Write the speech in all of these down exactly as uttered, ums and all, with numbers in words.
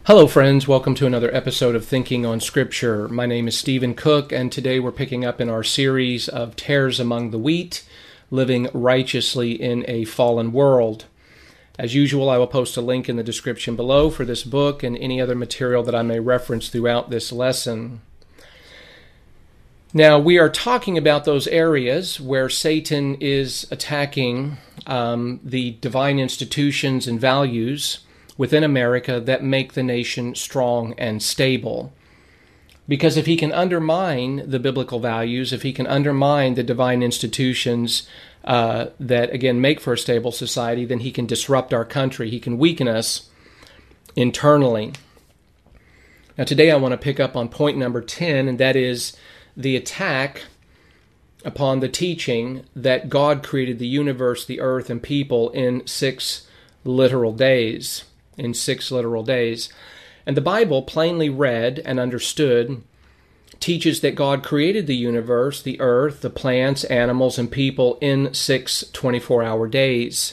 Hello friends, welcome to another episode of Thinking on Scripture. My name is Stephen Cook, and today we're picking up in our series of Tares Among the Wheat, Living Righteously in a Fallen World. As usual, I will post a link in the description below for this book and any other material that I may reference throughout this lesson. Now, we are talking about those areas where Satan is attacking um, the divine institutions and values within America that make the nation strong and stable. Because if he can undermine the biblical values, if he can undermine the divine institutions uh, that, again, make for a stable society, then he can disrupt our country. He can weaken us internally. Now, today I want to pick up on point number ten, and that is the attack upon the teaching that God created the universe, the earth, and people in six literal days. in six literal days. And the Bible, plainly read and understood, teaches that God created the universe, the earth, the plants, animals, and people in six twenty-four hour days.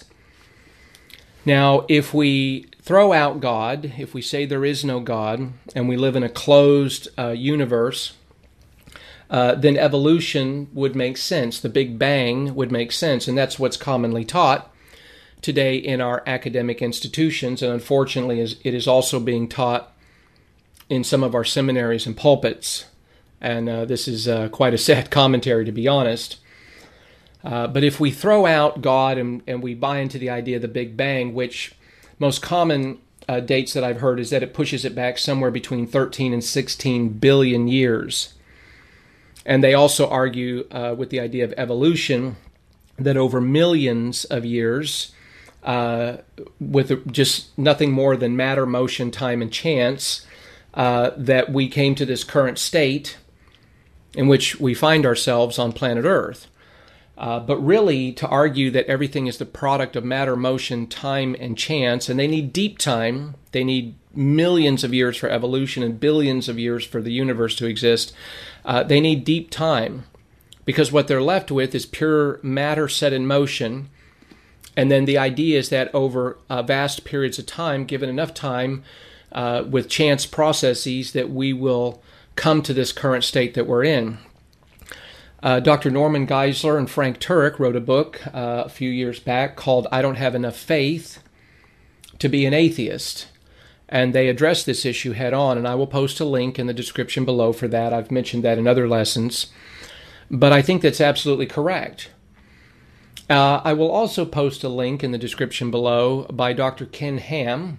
Now, if we throw out God, if we say there is no God, and we live in a closed uh, universe, uh, then evolution would make sense. The Big Bang would make sense, and that's what's commonly taught today in our academic institutions, and unfortunately it is also being taught in some of our seminaries and pulpits. And uh, this is uh, quite a sad commentary, to be honest. Uh, but if we throw out God and, and we buy into the idea of the Big Bang, which most common uh, dates that I've heard is that it pushes it back somewhere between thirteen and sixteen billion years. And they also argue uh, with the idea of evolution that over millions of years, Uh, with just nothing more than matter, motion, time, and chance, uh, that we came to this current state in which we find ourselves on planet Earth. Uh, but really, to argue that everything is the product of matter, motion, time, and chance, and they need deep time, they need millions of years for evolution and billions of years for the universe to exist, uh, they need deep time, because what they're left with is pure matter set in motion. And then the idea is that over uh, vast periods of time, given enough time uh, with chance processes, that we will come to this current state that we're in. Uh, Doctor Norman Geisler and Frank Turek wrote a book uh, a few years back called I Don't Have Enough Faith to Be an Atheist. And they address this issue head on, and I will post a link in the description below for that. I've mentioned that in other lessons. But I think that's absolutely correct. Uh, I will also post a link in the description below by Doctor Ken Ham,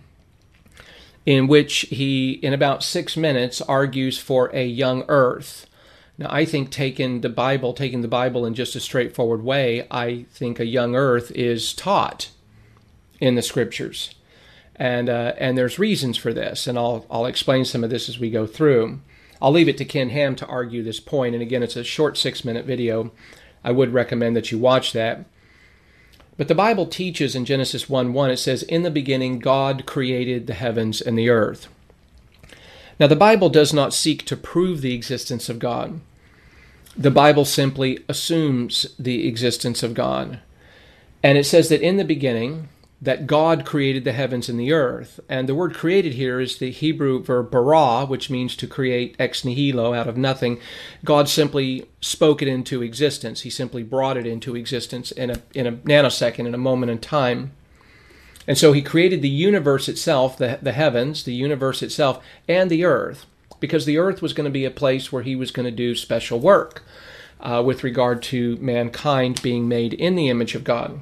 in which he, in about six minutes, argues for a young earth. Now, I think taking the Bible, taking the Bible in just a straightforward way, I think a young earth is taught in the Scriptures. And uh, and there's reasons for this, and I'll, I'll explain some of this as we go through. I'll leave it to Ken Ham to argue this point, and again, it's a short six-minute video. I would recommend that you watch that. But the Bible teaches in Genesis one one, it says, "In the beginning God created the heavens and the earth." Now, the Bible does not seek to prove the existence of God. The Bible simply assumes the existence of God. And it says that in the beginning, that God created the heavens and the earth. And the word created here is the Hebrew verb bara, which means to create ex nihilo, out of nothing. God simply spoke it into existence. He simply brought it into existence in a, in a nanosecond, in a moment in time. And so he created the universe itself, the, the heavens, the universe itself, and the earth, because the earth was going to be a place where he was going to do special work uh, with regard to mankind being made in the image of God.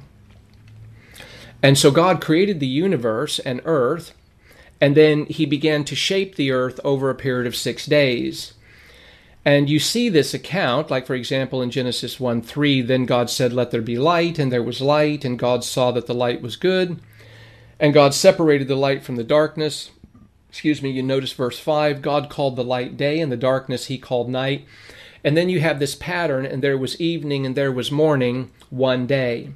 And so God created the universe and earth, and then he began to shape the earth over a period of six days. And you see this account, like for example in Genesis one three, "Then God said, 'Let there be light,' and there was light, and God saw that the light was good. And God separated the light from the darkness." Excuse me, you notice verse five, "God called the light day, and the darkness he called night." And then you have this pattern, "And there was evening, and there was morning, one day."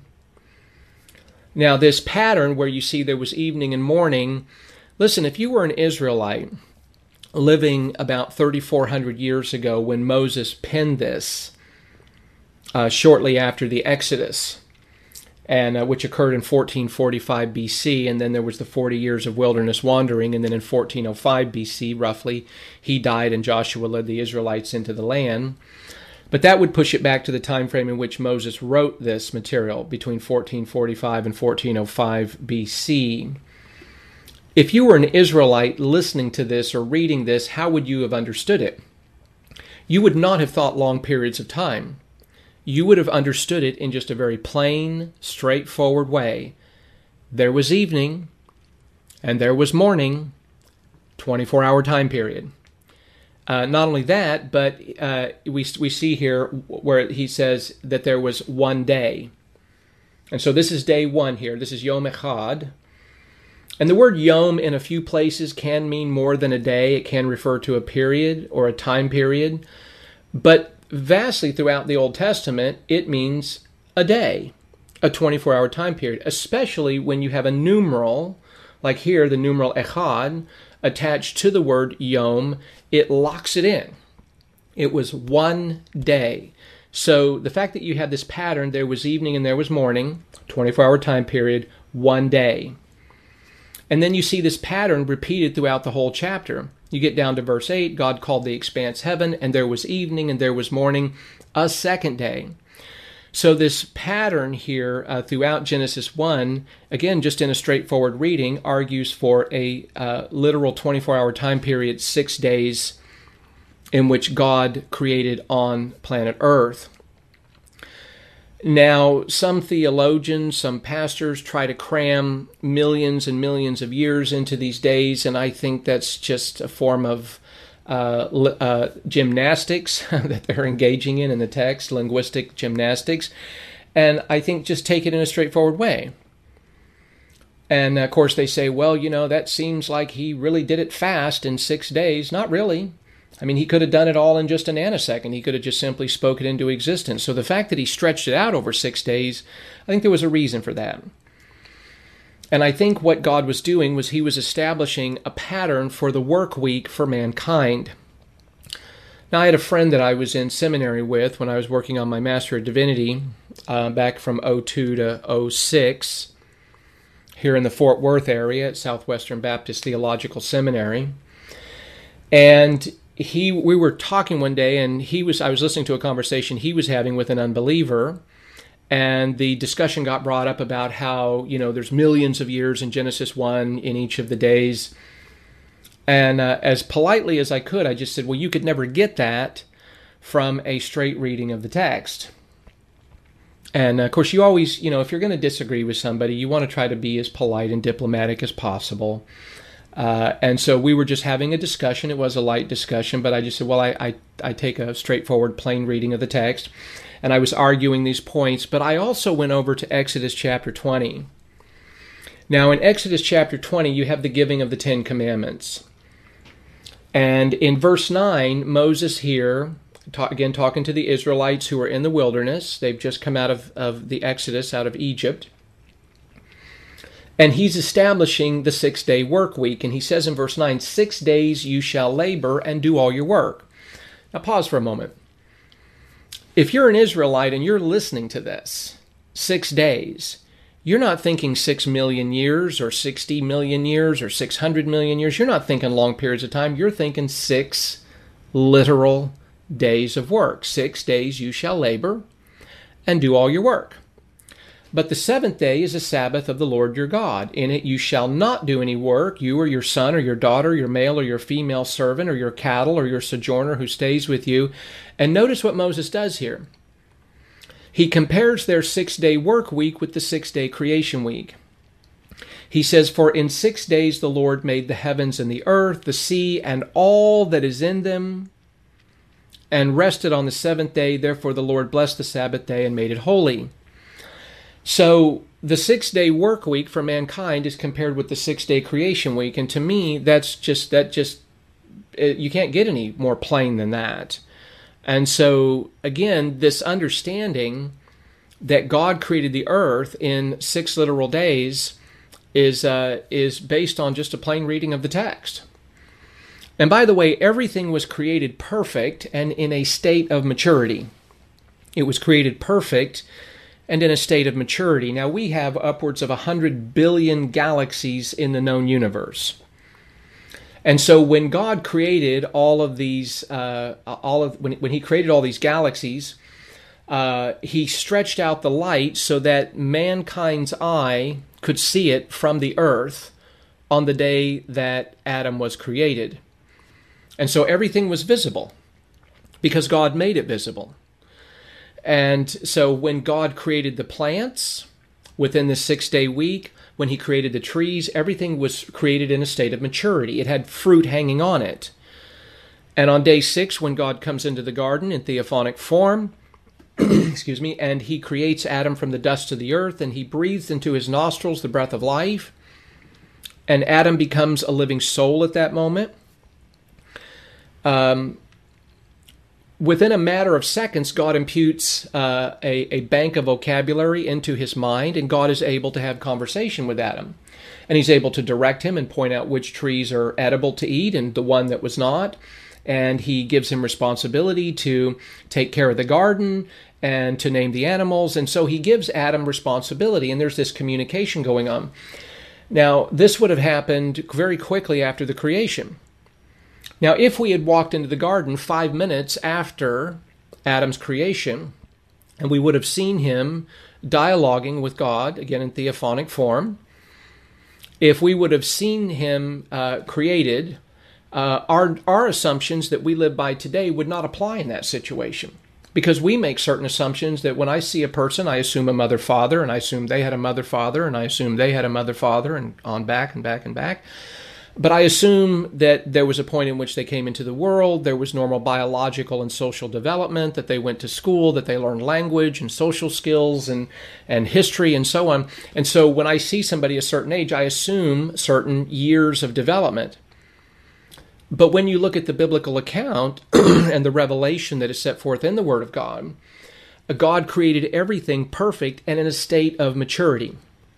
Now, this pattern where you see there was evening and morning, listen, if you were an Israelite living about thirty-four hundred years ago when Moses penned this, uh, shortly after the Exodus, and uh, which occurred in fourteen forty-five B C, and then there was the forty years of wilderness wandering, and then in fourteen oh five B C, roughly, he died and Joshua led the Israelites into the land. But that would push it back to the time frame in which Moses wrote this material, between fourteen forty-five and fourteen oh five B C. If you were an Israelite listening to this or reading this, how would you have understood it? You would not have thought long periods of time. You would have understood it in just a very plain, straightforward way. There was evening, and there was morning, twenty-four hour time period. Uh, not only that, but uh, we we see here where he says that there was one day. And so this is day one here. This is Yom Echad. And the word Yom in a few places can mean more than a day. It can refer to a period or a time period. But vastly throughout the Old Testament, it means a day, a twenty-four hour time period, especially when you have a numeral, like here, the numeral Echad, attached to the word Yom. It locks it in. It was one day. So the fact that you have this pattern, there was evening and there was morning, twenty-four hour time period, one day. And then you see this pattern repeated throughout the whole chapter. You get down to verse eight, God called the expanse heaven, and there was evening and there was morning, a second day. So this pattern here uh, throughout Genesis one, again, just in a straightforward reading, argues for a uh, literal twenty-four hour time period, six days in which God created on planet Earth. Now, some theologians, some pastors try to cram millions and millions of years into these days, and I think that's just a form of uh, uh, gymnastics that they're engaging in in the text, linguistic gymnastics, and I think just take it in a straightforward way. And, of course, they say, well, you know, that seems like he really did it fast in six days. Not really. I mean, he could have done it all in just a nanosecond. He could have just simply spoken it into existence. So the fact that he stretched it out over six days, I think there was a reason for that. And I think what God was doing was he was establishing a pattern for the work week for mankind. Now, I had a friend that I was in seminary with when I was working on my Master of Divinity uh, back from oh two to oh six here in the Fort Worth area at Southwestern Baptist Theological Seminary. And He, we were talking one day, and he was. I was listening to a conversation he was having with an unbeliever, and the discussion got brought up about how, you know, there's millions of years in Genesis one in each of the days. And uh, as politely as I could, I just said, well, you could never get that from a straight reading of the text. And, uh, of course, you always, you know, if you're going to disagree with somebody, you want to try to be as polite and diplomatic as possible. Uh, and so we were just having a discussion. It was a light discussion, but I just said, well, I, I, I take a straightforward, plain reading of the text. And I was arguing these points, but I also went over to Exodus chapter twenty. Now, in Exodus chapter twenty, you have the giving of the Ten Commandments. And in verse nine, Moses here, talk, again talking to the Israelites who are in the wilderness. They've just come out of, of the Exodus, out of Egypt. And he's establishing the six-day work week. And he says in verse nine, six days you shall labor and do all your work. Now pause for a moment. If you're an Israelite and you're listening to this, six days, you're not thinking six million years or sixty million years or six hundred million years. You're not thinking long periods of time. You're thinking six literal days of work. Six days you shall labor and do all your work. But the seventh day is a Sabbath of the Lord your God. In it you shall not do any work, you or your son or your daughter, your male or your female servant, or your cattle or your sojourner who stays with you. And notice what Moses does here. He compares their six-day work week with the six-day creation week. He says, for in six days the Lord made the heavens and the earth, the sea, and all that is in them, and rested on the seventh day. Therefore the Lord blessed the Sabbath day and made it holy. So the six-day work week for mankind is compared with the six-day creation week, and to me, that's just that just you can't get any more plain than that. And so again, this understanding that God created the earth in six literal days is uh, is based on just a plain reading of the text. And by the way, everything was created perfect and in a state of maturity. It was created perfect. and in a state of maturity. Now, we have upwards of one hundred billion galaxies in the known universe. And so when God created all of these, uh, all of when, when he created all these galaxies, uh, he stretched out the light so that mankind's eye could see it from the earth on the day that Adam was created. And so everything was visible because God made it visible. And so when God created the plants within the six-day week, when he created the trees, everything was created in a state of maturity. It had fruit hanging on it. And on day six, when God comes into the garden in theophanic form, excuse me, and he creates Adam from the dust of the earth, and he breathes into his nostrils the breath of life, and Adam becomes a living soul at that moment. Um, within a matter of seconds, God imputes uh, a, a bank of vocabulary into his mind, and God is able to have conversation with Adam. And he's able to direct him and point out which trees are edible to eat and the one that was not. And he gives him responsibility to take care of the garden and to name the animals. And so he gives Adam responsibility, and there's this communication going on. Now, this would have happened very quickly after the creation. Now, if we had walked into the garden five minutes after Adam's creation, and we would have seen him dialoguing with God, again in theophanic form, if we would have seen him uh, created, uh, our, our assumptions that we live by today would not apply in that situation. Because we make certain assumptions that when I see a person, I assume a mother, father, and I assume they had a mother, father, and I assume they had a mother, father, and on back and back and back. But I assume that there was a point in which they came into the world, there was normal biological and social development, that they went to school, that they learned language and social skills and, and history and so on. And so when I see somebody a certain age, I assume certain years of development. But when you look at the biblical account and the revelation that is set forth in the Word of God, God created everything perfect and in a state of maturity,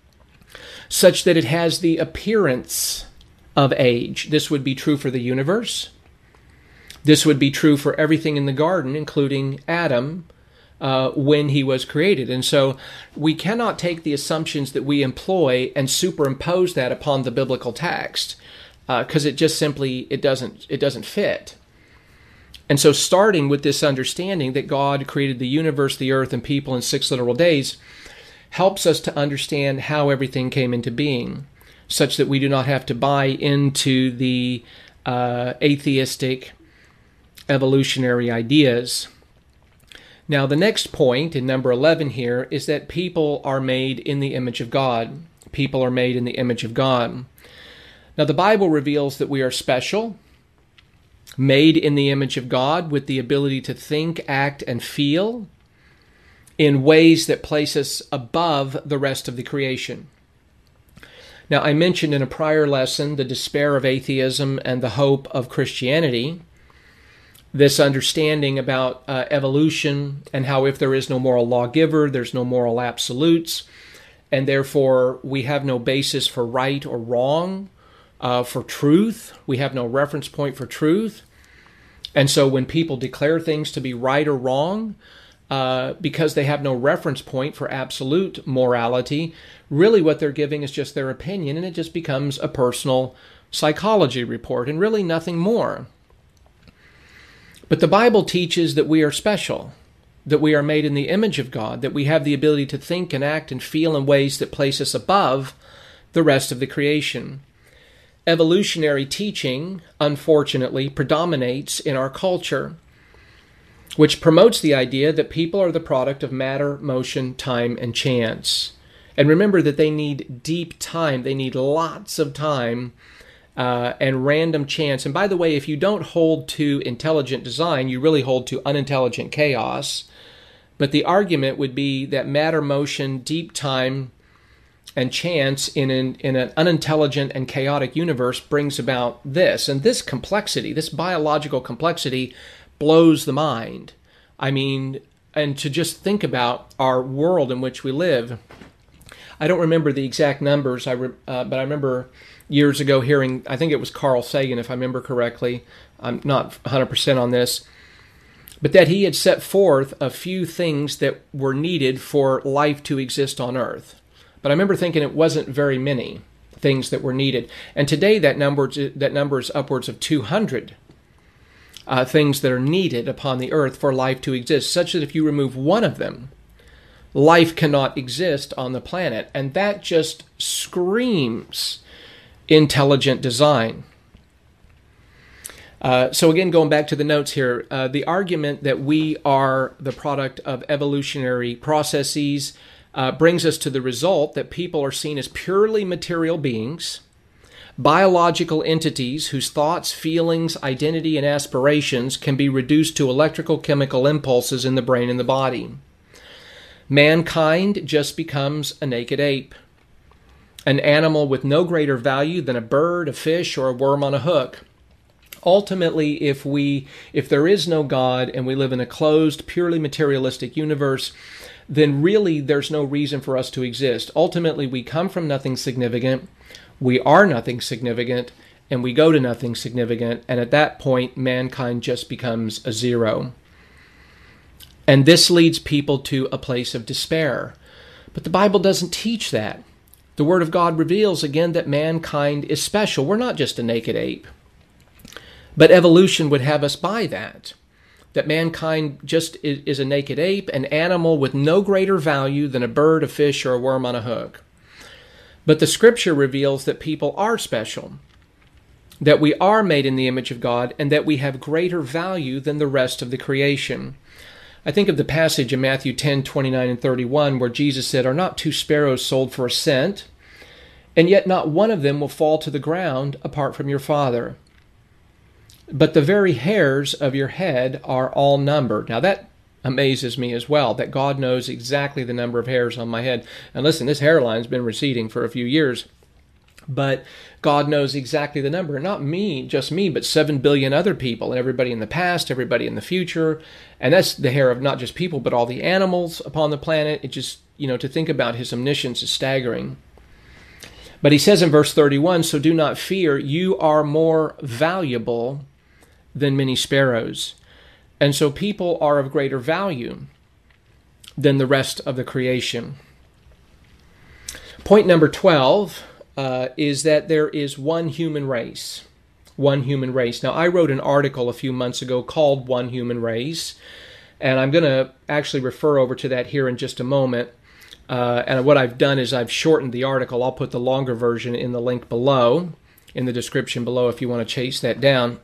such that it has the appearance of age. This would be true for the universe. This would be true for everything in the garden, including Adam, uh, when he was created. And so we cannot take the assumptions that we employ and superimpose that upon the biblical text, because uh, it just simply it doesn't it doesn't fit. And so starting with this understanding that God created the universe, the earth, and people in six literal days helps us to understand how everything came into being, such that we do not have to buy into the uh, atheistic evolutionary ideas. Now, the next point in number eleven here is that people are made in the image of God. People are made in the image of God. Now, the Bible reveals that we are special, made in the image of God, with the ability to think, act, and feel in ways that place us above the rest of the creation. Now, I mentioned in a prior lesson the despair of atheism and the hope of Christianity, this understanding about uh, evolution and how if there is no moral lawgiver, there's no moral absolutes, and therefore we have no basis for right or wrong, uh, for truth. We have no reference point for truth. And so when people declare things to be right or wrong, uh, because they have no reference point for absolute morality, really what they're giving is just their opinion, and it just becomes a personal psychology report, and really nothing more. But the Bible teaches that we are special, that we are made in the image of God, that we have the ability to think and act and feel in ways that place us above the rest of the creation. Evolutionary teaching, unfortunately, predominates in our culture, which promotes the idea that people are the product of matter, motion, time, and chance. And remember that they need deep time. They need lots of time uh, and random chance. And by the way, if you don't hold to intelligent design, you really hold to unintelligent chaos. But the argument would be that matter, motion, deep time, and chance in an, in an unintelligent and chaotic universe brings about this. And this complexity, this biological complexity, blows the mind. I mean, and to just think about our world in which we live. I don't remember the exact numbers, I re, uh, but I remember years ago hearing, I think it was Carl Sagan, if I remember correctly. I'm not one hundred percent on this. but that he had set forth a few things that were needed for life to exist on earth. But I remember thinking it wasn't very many things that were needed. And today that number, that number is upwards of two hundred uh, things that are needed upon the earth for life to exist, such that if you remove one of them, life cannot exist on the planet. And that just screams intelligent design. Uh, so again, going back to the notes here, uh, the argument that we are the product of evolutionary processes uh, brings us to the result that people are seen as purely material beings, biological entities whose thoughts, feelings, identity, and aspirations can be reduced to electrical chemical impulses in the brain and the body. Mankind just becomes a naked ape, an animal with no greater value than a bird, a fish, or a worm on a hook. Ultimately, if we, if there is no God and we live in a closed, purely materialistic universe, then really there's no reason for us to exist. Ultimately, we come from nothing significant, we are nothing significant, and we go to nothing significant, and at that point, mankind just becomes a zero. And this leads people to a place of despair. But the Bible doesn't teach that. The Word of God reveals again that mankind is special. We're not just a naked ape. But evolution would have us by that, that mankind just is, is a naked ape, an animal with no greater value than a bird, a fish, or a worm on a hook. But the Scripture reveals that people are special, that we are made in the image of God, and that we have greater value than the rest of the creation. I think of the passage in Matthew ten, twenty-nine and thirty-one, where Jesus said, "Are not two sparrows sold for a cent? And yet not one of them will fall to the ground apart from your Father. But the very hairs of your head are all numbered." Now that amazes me as well, that God knows exactly the number of hairs on my head. And listen, this hairline's been receding for a few years. But God knows exactly the number. Not me, just me, but seven billion other people, and everybody in the past, everybody in the future. And that's the hair of not just people, but all the animals upon the planet. It just, you know, to think about his omniscience is staggering. But he says in verse thirty-one, "So do not fear, you are more valuable than many sparrows." And so people are of greater value than the rest of the creation. Point number twelve uh, is that there is one human race. One human race. Now, I wrote an article a few months ago called One Human Race, and I'm going to actually refer over to that here in just a moment. Uh, and what I've done is I've shortened the article. I'll put the longer version in the link below, in the description below if you want to chase that down.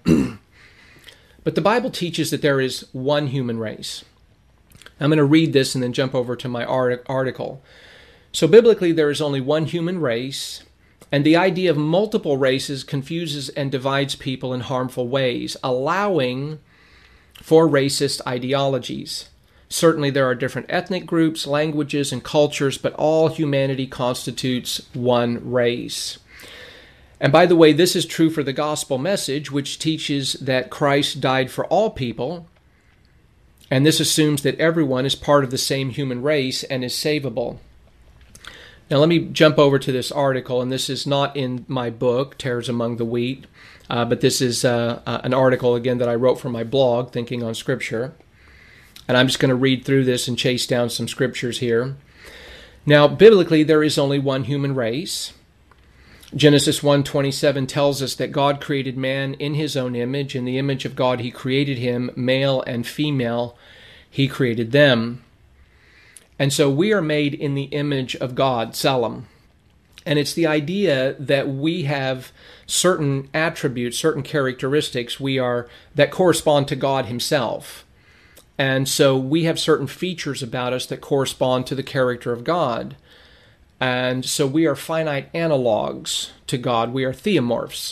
But the Bible teaches that there is one human race. I'm going to read this and then jump over to my article. So biblically, there is only one human race, and the idea of multiple races confuses and divides people in harmful ways, allowing for racist ideologies. Certainly there are different ethnic groups, languages, and cultures, but all humanity constitutes one race. And by the way, this is true for the gospel message, which teaches that Christ died for all people, and this assumes that everyone is part of the same human race and is savable. Now let me jump over to this article, and this is not in my book, Tares Among the Wheat, uh, but this is uh, uh, an article, again, that I wrote for my blog, Thinking on Scripture. And I'm just going to read through this and chase down some scriptures here. Now, biblically, there is only one human race. Genesis one twenty-seven tells us that God created man in his own image. In the image of God, he created him, male and female. He created them. And so we are made in the image of God, Tselem. And it's the idea that we have certain attributes, certain characteristics we are that correspond to God himself. And so we have certain features about us that correspond to the character of God. And so we are finite analogs to God. We are theomorphs.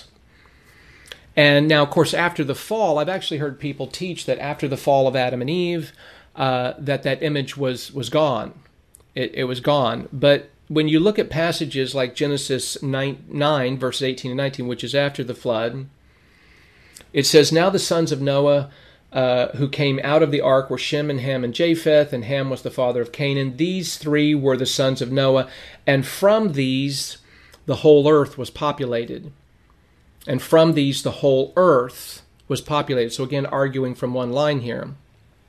And now, of course, after the fall, I've actually heard people teach that after the fall of Adam and Eve, uh, that that image was, was gone. It, it was gone. But when you look at passages like Genesis nine, nine, verses eighteen and nineteen, which is after the flood, it says, "Now the sons of Noah Uh, who came out of the ark were Shem and Ham and Japheth, and Ham was the father of Canaan. These three were the sons of Noah, and from these the whole earth was populated. And from these the whole earth was populated." So again, arguing from one line here.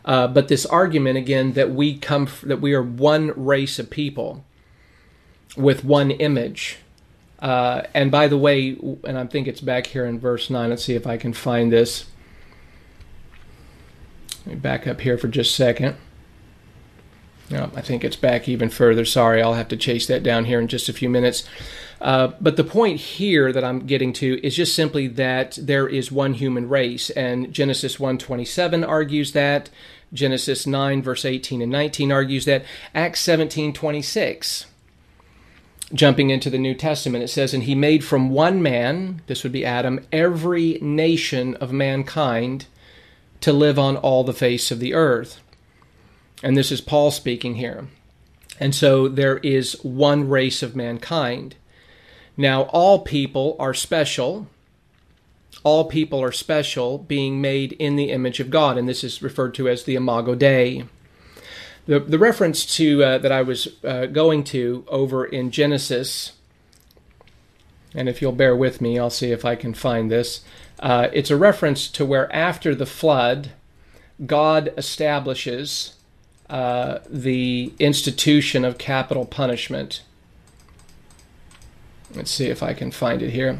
Uh, but this argument, again, that we come, that we are one race of people with one image. Uh, and by the way, and I think it's back here in verse nine. Let's see if I can find this. Let me back up here for just a second. No, I think it's back even further. Sorry, I'll have to chase that down here in just a few minutes. Uh, but the point here that I'm getting to is just simply that there is one human race, and Genesis one twenty-seven argues that. Genesis nine, verse eighteen and nineteen argues that. Acts seventeen twenty-six, jumping into the New Testament, it says, "And he made from one man," this would be Adam, "every nation of mankind to live on all the face of the earth." And this is Paul speaking here. And so there is one race of mankind. Now, all people are special. All people are special, being made in the image of God. And this is referred to as the Imago Dei. The, the reference to uh, that I was uh, going to over in Genesis, and if you'll bear with me, I'll see if I can find this. Uh, it's a reference to where after the flood, God establishes Uh, the institution of capital punishment. Let's see if I can find it here.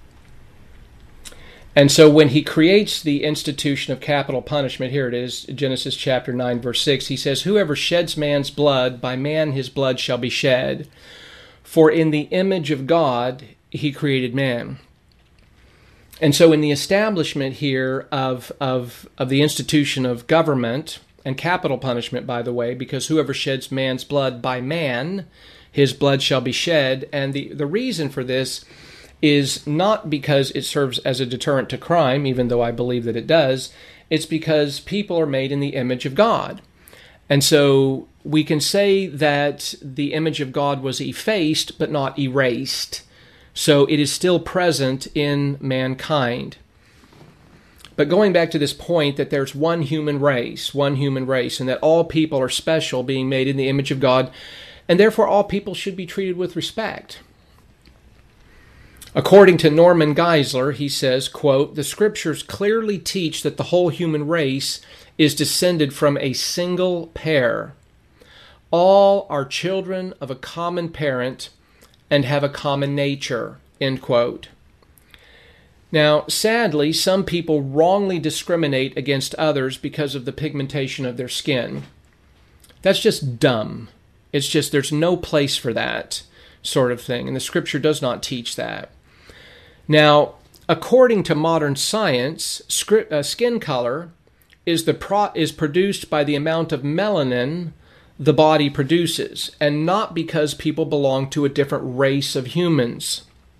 And so when he creates the institution of capital punishment, here it is, Genesis chapter nine, verse six, he says, "Whoever sheds man's blood, by man his blood shall be shed. For in the image of God he created man." And so in the establishment here of, of, of the institution of government, and capital punishment, by the way, because whoever sheds man's blood, by man, his blood shall be shed. And the, the reason for this is not because it serves as a deterrent to crime, even though I believe that it does. It's because people are made in the image of God. And so we can say that the image of God was effaced, but not erased. So it is still present in mankind. But going back to this point that there's one human race, one human race, and that all people are special, being made in the image of God, and therefore all people should be treated with respect. According to Norman Geisler, he says, quote, "The scriptures clearly teach that the whole human race is descended from a single pair. All are children of a common parent and have a common nature," end quote. Now, sadly, some people wrongly discriminate against others because of the pigmentation of their skin. That's just dumb. It's just there's no place for that sort of thing, and the scripture does not teach that. Now, according to modern science, skin color is the pro- is produced by the amount of melanin the body produces, and not because people belong to a different race of humans.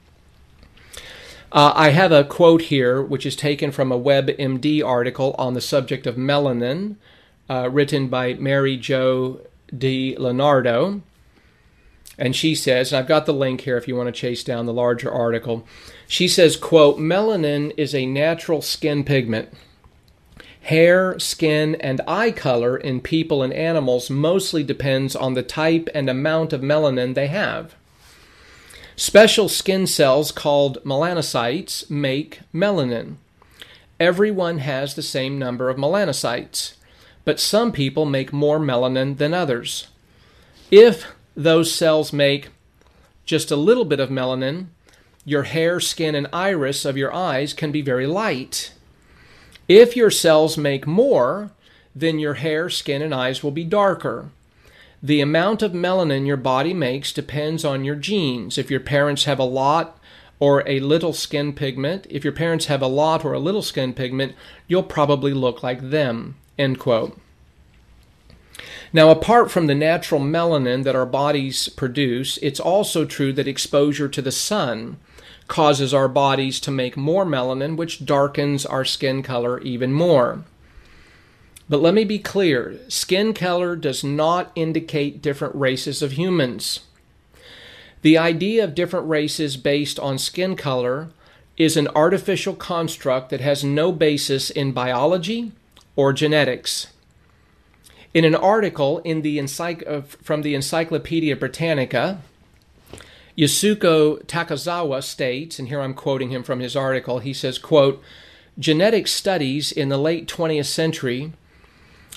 Uh, I have a quote here, which is taken from a WebMD article on the subject of melanin, uh, written by Mary Jo DiLeonardo. And she says, and I've got the link here if you want to chase down the larger article. She says, quote, "Melanin is a natural skin pigment. Hair, skin, and eye color in people and animals mostly depends on the type and amount of melanin they have. Special skin cells called melanocytes make melanin. Everyone has the same number of melanocytes, but some people make more melanin than others. If those cells make just a little bit of melanin, your hair, skin, and iris of your eyes can be very light. If your cells make more, then your hair, skin, and eyes will be darker. The amount of melanin your body makes depends on your genes. If your parents have a lot or a little skin pigment, if your parents have a lot or a little skin pigment, you'll probably look like them," end quote. Now, apart from the natural melanin that our bodies produce, it's also true that exposure to the sun causes our bodies to make more melanin, which darkens our skin color even more. But let me be clear, skin color does not indicate different races of humans. The idea of different races based on skin color is an artificial construct that has no basis in biology or genetics. In an article in the encycl- from the Encyclopedia Britannica, Yasuko Takazawa states, and here I'm quoting him from his article, he says, quote, "Genetic studies in the late twentieth century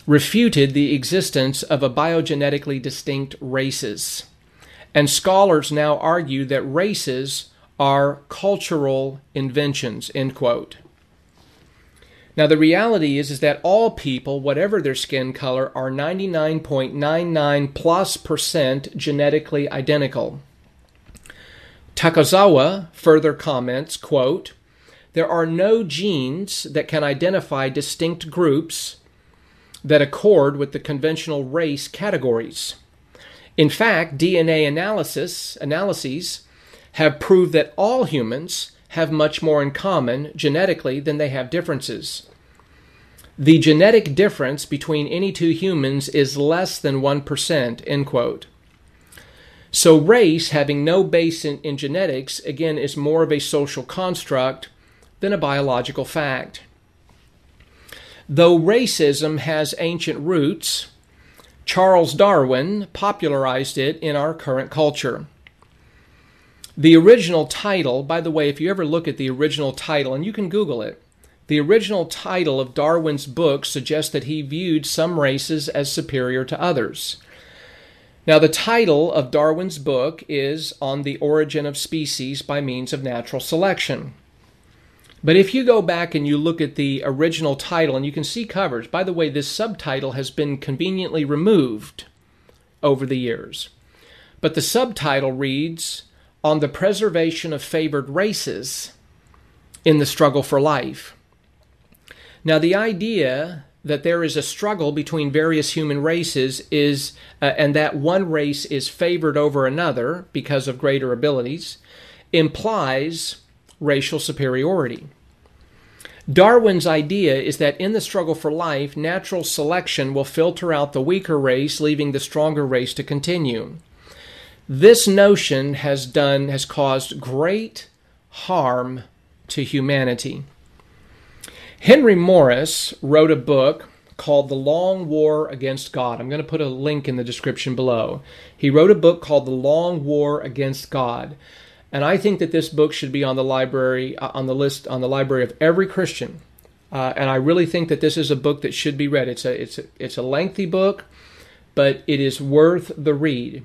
refuted the existence of a biogenetically distinct races. And scholars now argue that races are cultural inventions, end quote. Now, the reality is, is that all people, whatever their skin color, are ninety-nine point nine nine plus percent genetically identical. Takazawa further comments, quote, there are no genes that can identify distinct groups that accord with the conventional race categories. In fact, D N A analysis, analyses have proved that all humans have much more in common genetically than they have differences. The genetic difference between any two humans is less than one percent, end quote. So race, having no base in, in genetics, again, is more of a social construct than a biological fact. Though racism has ancient roots, Charles Darwin popularized it in our current culture. The original title, by the way, if you ever look at the original title, and you can Google it, the original title of Darwin's book suggests that he viewed some races as superior to others. Now, the title of Darwin's book is On the Origin of Species by Means of Natural Selection. But if you go back and you look at the original title, and you can see covers, by the way, this subtitle has been conveniently removed over the years. But the subtitle reads, On the Preservation of Favored Races in the Struggle for Life. Now, the idea that there is a struggle between various human races is, uh, and that one race is favored over another because of greater abilities, implies racial superiority. Darwin's idea is that in the struggle for life, natural selection will filter out the weaker race, leaving the stronger race to continue. This notion has done has caused great harm to humanity. Henry Morris wrote a book called The Long War Against God. I'm going to put a link in the description below. He wrote a book called The Long War Against God. And I think that this book should be on the library, uh, on the list, on the library of every Christian. Uh, and I really think that this is a book that should be read. It's a, it's a, it's a lengthy book, but it is worth the read.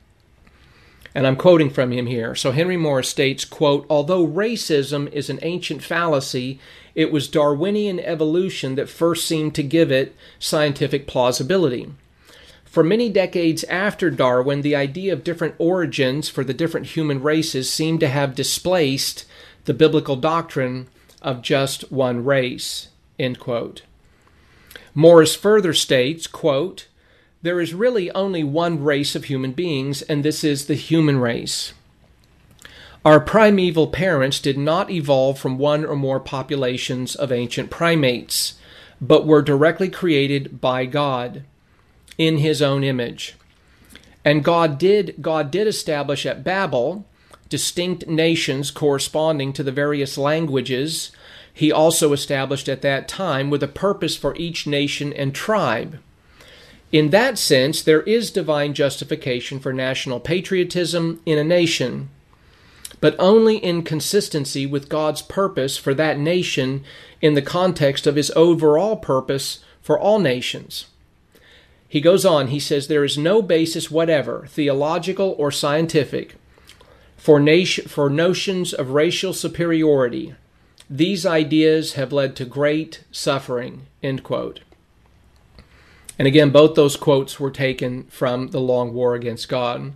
And I'm quoting from him here. So Henry Morris states, quote, although racism is an ancient fallacy, it was Darwinian evolution that first seemed to give it scientific plausibility. For many decades after Darwin, the idea of different origins for the different human races seemed to have displaced the biblical doctrine of just one race, end quote. Morris further states, quote, there is really only one race of human beings, and this is the human race. Our primeval parents did not evolve from one or more populations of ancient primates, but were directly created by God in his own image. And God did, God did establish at Babel distinct nations corresponding to the various languages he also established at that time with a purpose for each nation and tribe. In that sense, there is divine justification for national patriotism in a nation, but only in consistency with God's purpose for that nation in the context of his overall purpose for all nations. He goes on, he says, there is no basis whatever, theological or scientific, for, nation, for notions of racial superiority. These ideas have led to great suffering, end quote. And again, both those quotes were taken from The Long War Against God.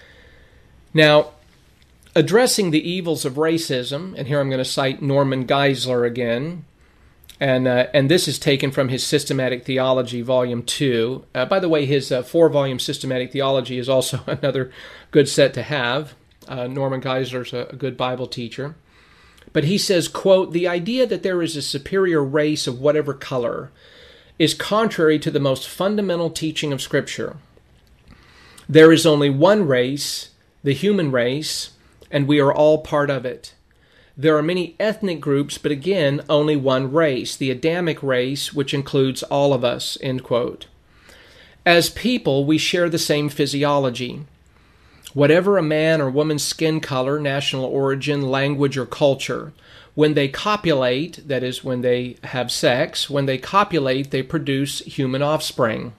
Now, addressing the evils of racism, and here I'm going to cite Norman Geisler again, and uh, and this is taken from his Systematic Theology, Volume two. Uh, by the way, his uh, four-volume Systematic Theology is also another good set to have. Uh, Norman Geisler's a, a good Bible teacher. But he says, quote, the idea that there is a superior race of whatever color is contrary to the most fundamental teaching of Scripture. There is only one race, the human race, and we are all part of it. There are many ethnic groups, but again, only one race, the Adamic race, which includes all of us, end quote. As people, we share the same physiology. Whatever a man or woman's skin color, national origin, language, or culture, when they copulate, that is, when they have sex, when they copulate, they produce human offspring.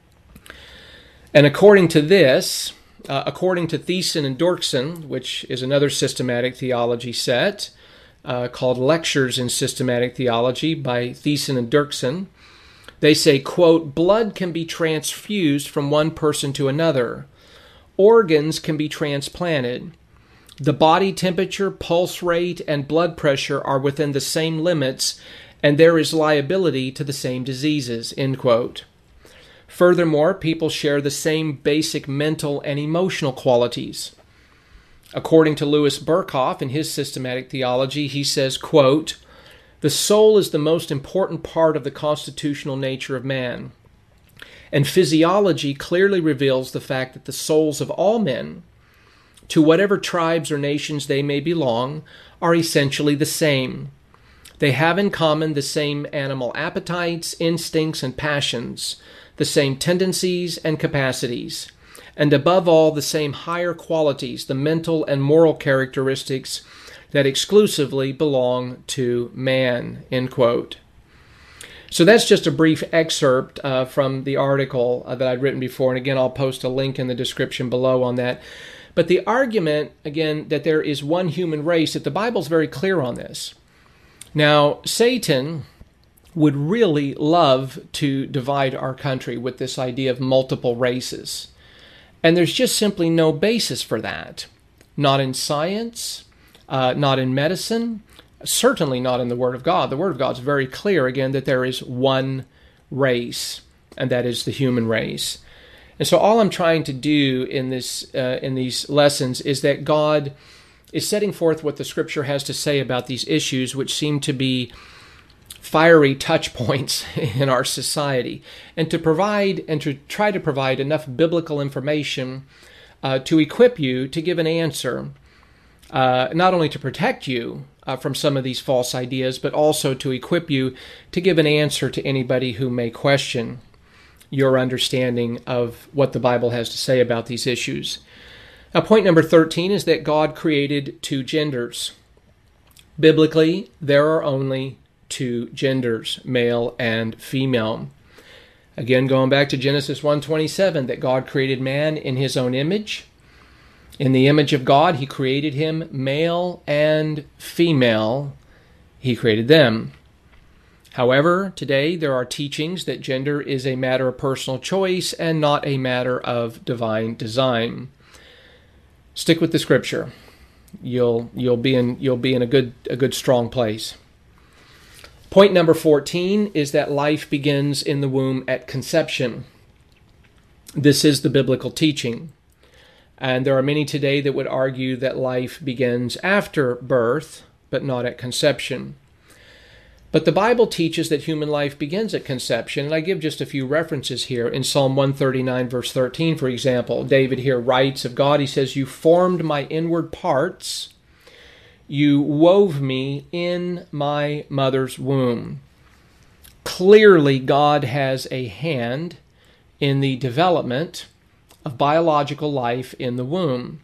And according to this, uh, according to Thiessen and Dirksen, which is another systematic theology set uh, called Lectures in Systematic Theology by Thiessen and Dirksen, they say, quote, blood can be transfused from one person to another. Organs can be transplanted. The body temperature, pulse rate, and blood pressure are within the same limits, and there is liability to the same diseases, end quote. Furthermore, people share the same basic mental and emotional qualities. According to Louis Berkhoff in his systematic theology, he says, quote, the soul is the most important part of the constitutional nature of man, and physiology clearly reveals the fact that the souls of all men, to whatever tribes or nations they may belong, are essentially the same. They have in common the same animal appetites, instincts, and passions, the same tendencies and capacities, and above all, the same higher qualities, the mental and moral characteristics that exclusively belong to man, end quote. So that's just a brief excerpt uh, from the article uh, that I'd written before, and again, I'll post a link in the description below on that. But the argument, again, that there is one human race, that the Bible's very clear on this. Now, Satan would really love to divide our country with this idea of multiple races. And there's just simply no basis for that. Not in science, uh, not in medicine, certainly not in the Word of God. The Word of God is very clear, again, that there is one race, and that is the human race. And so all I'm trying to do in this uh, in these lessons is that God is setting forth what the Scripture has to say about these issues, which seem to be fiery touch points in our society, and to provide and to try to provide enough biblical information uh, to equip you to give an answer, uh, not only to protect you uh, from some of these false ideas, but also to equip you to give an answer to anybody who may question your understanding of what the Bible has to say about these issues. Now, point number thirteen is that God created two genders. Biblically, there are only two genders, male and female. Again, going back to Genesis one twenty-seven, that God created man in his own image. In the image of God, he created him, male and female. He created them. However, today there are teachings that gender is a matter of personal choice and not a matter of divine design. Stick with the Scripture. You'll you'll be in you'll be in a good a good strong place. Point number fourteen is that life begins in the womb at conception. This is the biblical teaching. And there are many today that would argue that life begins after birth, but not at conception. But the Bible teaches that human life begins at conception, and I give just a few references here. In Psalm one thirty-nine, verse thirteen, for example, David here writes of God, he says, "You formed my inward parts, you wove me in my mother's womb." Clearly, God has a hand in the development of biological life in the womb.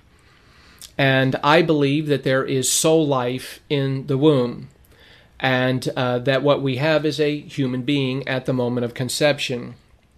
And I believe that there is soul life in the womb, and uh, that what we have is a human being at the moment of conception.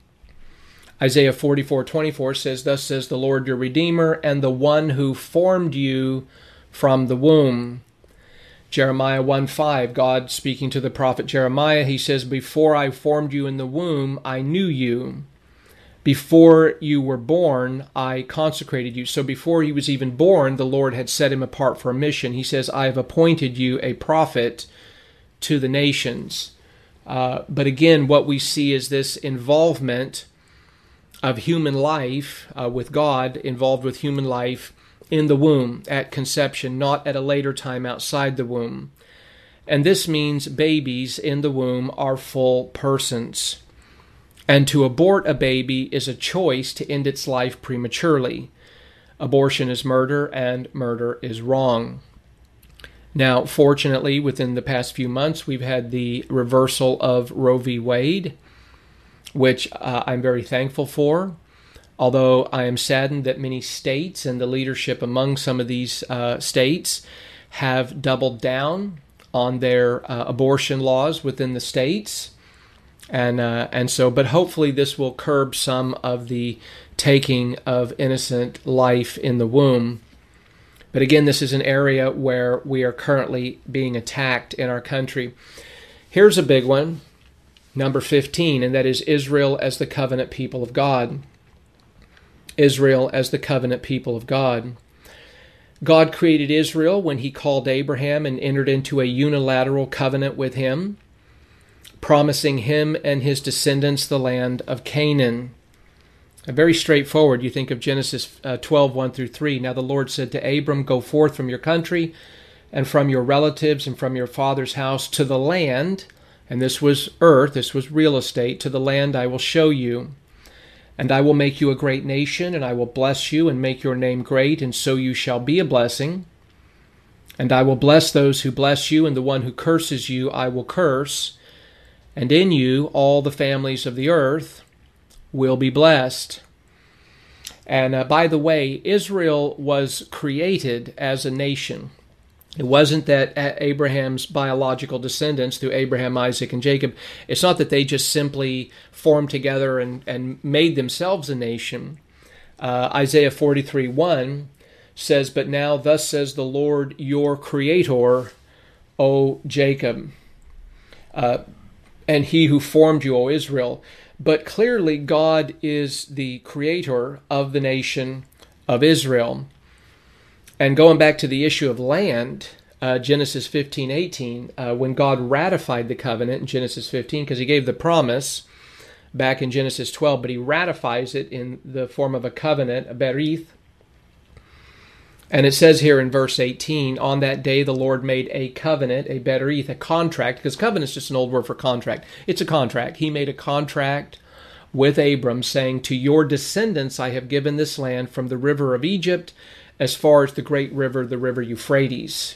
Isaiah forty-four twenty-four says, "Thus says the Lord your Redeemer, and the one who formed you from the womb." Jeremiah one five, God speaking to the prophet Jeremiah, he says, "Before I formed you in the womb, I knew you. Before you were born, I consecrated you." So before he was even born, the Lord had set him apart for a mission. He says, "I have appointed you a prophet to the nations." Uh, but again, what we see is this involvement of human life uh, with God, involved with human life in the womb at conception, not at a later time outside the womb. And this means babies in the womb are full persons. And to abort a baby is a choice to end its life prematurely. Abortion is murder, and murder is wrong. Now, fortunately, within the past few months, we've had the reversal of Roe v. Wade, which uh, I'm very thankful for. although I am saddened that many states and the leadership among some of these uh, states have doubled down on their uh, abortion laws within the states. And uh, and so, but hopefully this will curb some of the taking of innocent life in the womb. But again, this is an area where we are currently being attacked in our country. Here's a big one, number fifteen, and that is Israel as the covenant people of God. Israel as the covenant people of God. God created Israel when he called Abraham and entered into a unilateral covenant with him, promising him and his descendants the land of Canaan. Very straightforward. You think of Genesis uh, twelve, one through three. Now the Lord said to Abram, go forth from your country and from your relatives and from your father's house to the land, and this was earth, this was real estate, to the land I will show you. And I will make you a great nation, and I will bless you and make your name great, and so you shall be a blessing. And I will bless those who bless you, and the one who curses you I will curse. And in you all the families of the earth will be blessed. And uh, by the way, Israel was created as a nation. It wasn't that Abraham's biological descendants, through Abraham, Isaac, and Jacob, it's not that they just simply formed together and, and made themselves a nation. Uh, Isaiah forty-three, one says, but now thus says the Lord your Creator, O Jacob, uh, and he who formed you, O Israel. But clearly God is the creator of the nation of Israel. And going back to the issue of land, uh, Genesis fifteen, eighteen, uh, when God ratified the covenant in Genesis fifteen, because he gave the promise back in Genesis twelve, but he ratifies it in the form of a covenant, a berith. And it says here in verse eighteen, on that day the Lord made a covenant, a berith, a contract, because covenant is just an old word for contract. It's a contract. He made a contract with Abram, saying, to your descendants I have given this land from the river of Egypt as far as the great river, the river Euphrates.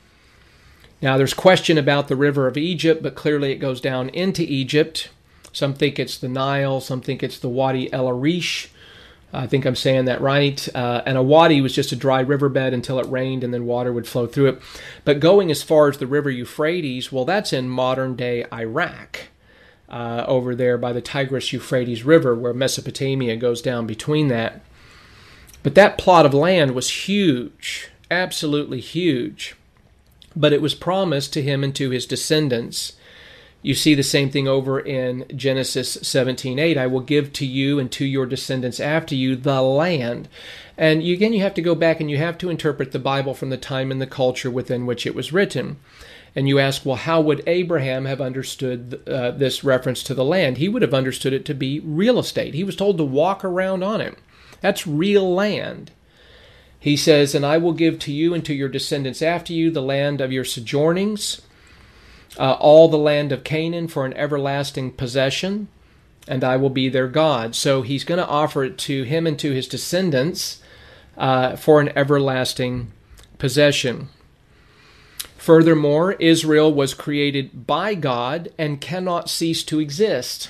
Now there's question about the river of Egypt, but clearly it goes down into Egypt. Some think it's the Nile, some think it's the Wadi El Arish. I think I'm saying that right. Uh, and a wadi was just a dry riverbed until it rained and then water would flow through it. But going as far as the river Euphrates, well, that's in modern-day Iraq, uh, over there by the Tigris-Euphrates River, where Mesopotamia goes down between that. But that plot of land was huge, absolutely huge. But it was promised to him and to his descendants. You see the same thing over in Genesis seventeen eight. I will give to you and to your descendants after you the land. And you, again, you have to go back and you have to interpret the Bible from the time and the culture within which it was written. And you ask, well, how would Abraham have understood uh, this reference to the land? He would have understood it to be real estate. He was told to walk around on it. That's real land. He says, and I will give to you and to your descendants after you the land of your sojournings, Uh, all the land of Canaan for an everlasting possession, and I will be their God. So he's going to offer it to him and to his descendants uh, for an everlasting possession. Furthermore, Israel was created by God and cannot cease to exist.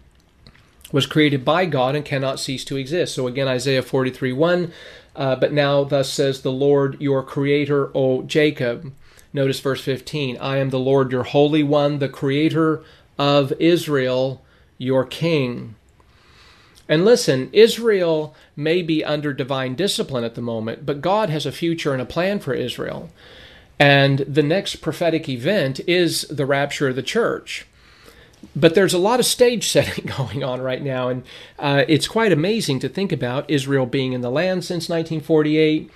Was created by God and cannot cease to exist. So again, Isaiah forty-three, one, uh, but now thus says the Lord your Creator, O Jacob. Notice verse fifteen, I am the Lord your Holy One, the Creator of Israel, your King. And listen, Israel may be under divine discipline at the moment, but God has a future and a plan for Israel. And the next prophetic event is the rapture of the church. But there's a lot of stage setting going on right now, and uh, it's quite amazing to think about Israel being in the land since nineteen forty-eight,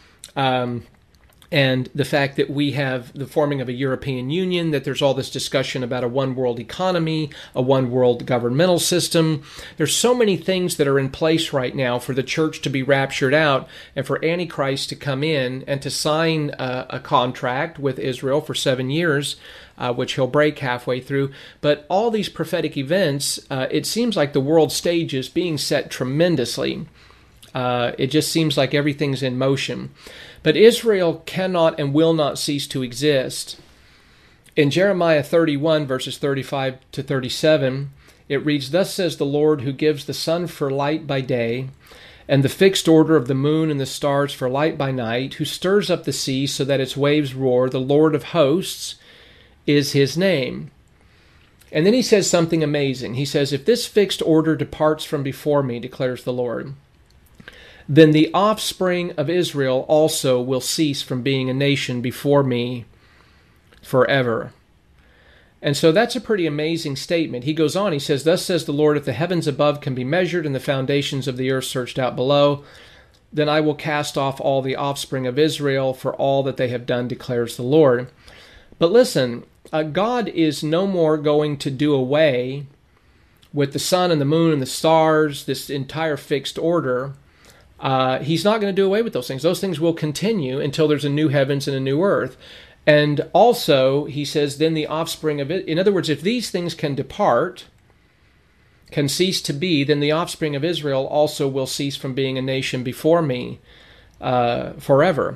um, and the fact that we have the forming of a European Union, that there's all this discussion about a one-world economy, a one-world governmental system. There's so many things that are in place right now for the church to be raptured out and for Antichrist to come in and to sign a, a contract with Israel for seven years, uh, which he'll break halfway through. But all these prophetic events, uh, it seems like the world stage is being set tremendously. Uh, it just seems like everything's in motion. But Israel cannot and will not cease to exist. In Jeremiah thirty-one, verses thirty-five to thirty-seven, It reads, "Thus says the Lord, who gives the sun for light by day, and the fixed order of the moon and the stars for light by night, who stirs up the sea so that its waves roar. The Lord of hosts is his name." And then he says something amazing. He says, "If this fixed order departs from before me, declares the Lord, then the offspring of Israel also will cease from being a nation before me forever." And so that's a pretty amazing statement. He goes on, he says, "Thus says the Lord, if the heavens above can be measured and the foundations of the earth searched out below, then I will cast off all the offspring of Israel for all that they have done, declares the Lord." But listen, uh, God is no more going to do away with the sun and the moon and the stars, this entire fixed order. Uh, he's not going to do away with those things. Those things will continue until there's a new heavens and a new earth. And also, he says, then the offspring of it, in other words, if these things can depart, can cease to be, then the offspring of Israel also will cease from being a nation before me uh, forever.